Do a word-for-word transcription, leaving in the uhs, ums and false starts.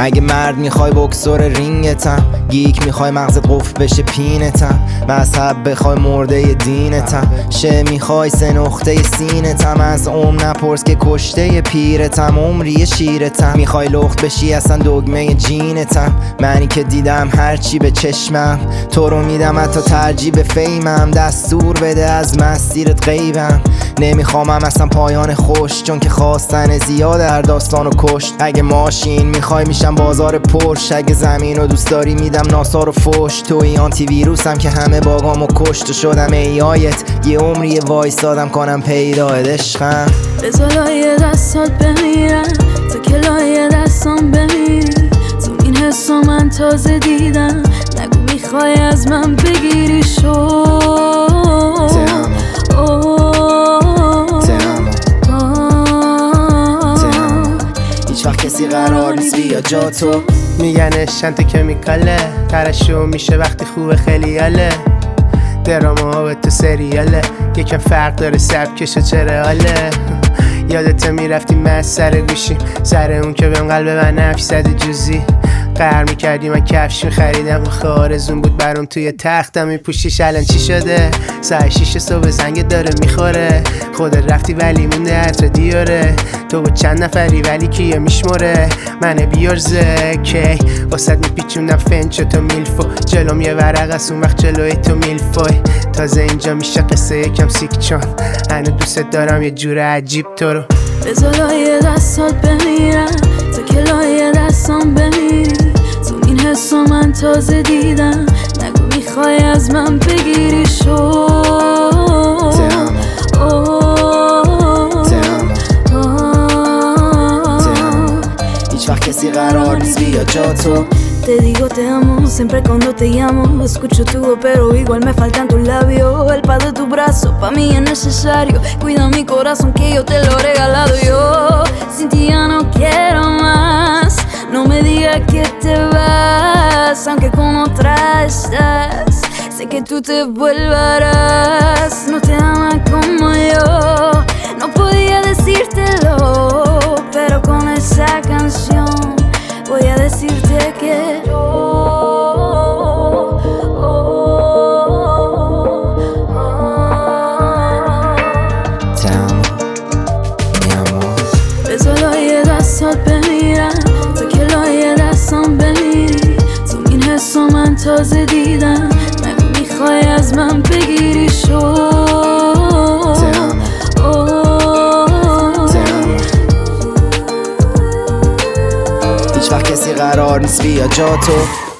اگه مرد میخوای بکسور رینگتم، گیک میخوای مغزت قفل بشه پینتم، مذهب بخوای مرده دینتم، شه میخوای سه نقطه سینتم، از عمر نپرس که کشته پیرتم، عمری شیرتم، میخوای لخت بشی اصلا دگمه جینتم، منی که دیدم هرچی به چشمم، تو رو میدم حتی ترجیح به فیمم، دستور بده از مسیرت غیبم، نمیخوامم اصلا پایان خوش، چون که خواستن زیاد در داستانو کشت. اگه ماشین میخوای میشم بازار پرش، اگه زمین رو دوست داری میدم ناسا رو فوش، توی آنتی ویروسم که همه باگامو کشت و شدم ای آیت، یه عمری وایستادم کنم پیدایت عشقم. بذار لایه دستات بمیرم تا که لایه دستام بمیری، تو این حسا من تازه دیدم، نگو میخوای از من بگیری شو هیچ وقت کسی قرار نیست بیا جا تو. میگن شنت کمیکاله، ترشو میشه وقتی خوبه خیلی حاله، دراما ها به تو سریاله، یکم فرق داره سبکش و چرا حاله. یادت میرفتی من سر گوشیم، سر اون که بهم قلب من نفش زده جوزی، قهر میکردی من کفش میخریدم، آخه آرزون بود برام توی تختم میپوشیش. الان چی شده؟ ساعت شیش صبح زنگ داره میخوره، خودت رفتی ولی مونده عطر دیاره، تو با چند نفری ولی کیه میشمره، من بیارزه کی واسد میپیچوندم فنچ تو میلفو، جلوم یه ورق از اون وقت جلوی تو میلفوی، تازه اینجا میشه قصه یکم سیک، چون هنو دوست دارم یه جور عجیب تو رو. بذار لایه دستات بمیرم تا که لایه دستام بمیری، تو این حسا من تازه دیدم، نگو میخوای از من بگیری شو هیچ وقت کسی قرار نیست بیا جا تو. Te digo te amo, siempre cuando te llamo escucho tu voz pero igual me faltan tus labios, el paz de tu brazo pa' mí es necesario, cuida mi corazón que yo te lo he regalado yo, sin ti ya no quiero más, no me digas que te vas, aunque con otra estás, sé que tú te volverás, no te amas como yo, no podía decírtelo, pero con esa canción voy a decirte que yo te amo, mi amor. بذار لایه دستات بمیرم تا که لایه دستام بمیری، تو این حسا من تازه دیدم، نگو میخوای از من بگیری شو هیچ وقت کسی قرار نیست بیا جا تو.